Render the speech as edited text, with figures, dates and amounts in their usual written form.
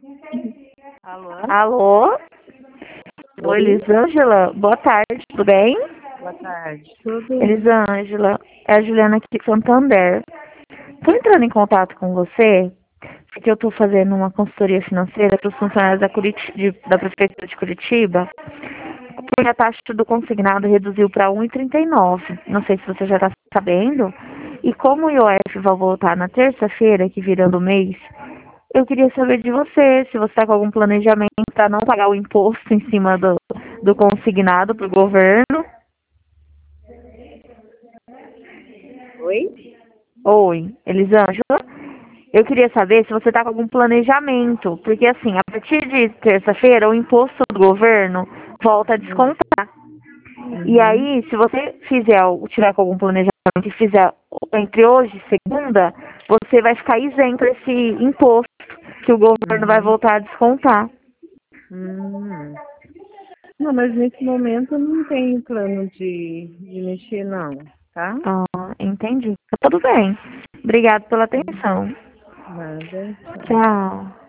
Alô? Alô? Oi, Elisângela. Boa tarde, tudo bem? Boa tarde. Tudo? Elisângela, é a Juliana aqui de Santander. Estou entrando em contato com você porque eu estou fazendo uma consultoria financeira para os funcionários da Prefeitura de Curitiba, porque a taxa do consignado reduziu para 1,39. Não sei se você já está sabendo. E como o IOF vai voltar na terça-feira, que virando o mês, eu queria saber de você, se você está com algum planejamento para não pagar o imposto em cima do consignado para o governo. Oi? Oi, Elisângela. Eu queria saber se você está com algum planejamento, porque assim, a partir de terça-feira, o imposto do governo volta a descontar. E Uhum. aí, se você tiver com algum planejamento e fizer entre hoje e segunda, você vai ficar isento desse imposto que o governo vai Uhum. voltar a descontar. Hum. Não, mas nesse momento eu não tenho plano de mexer, não, tá? Ah, entendi. Tá tudo bem. Obrigada pela atenção. Nada. Tchau. Tchau.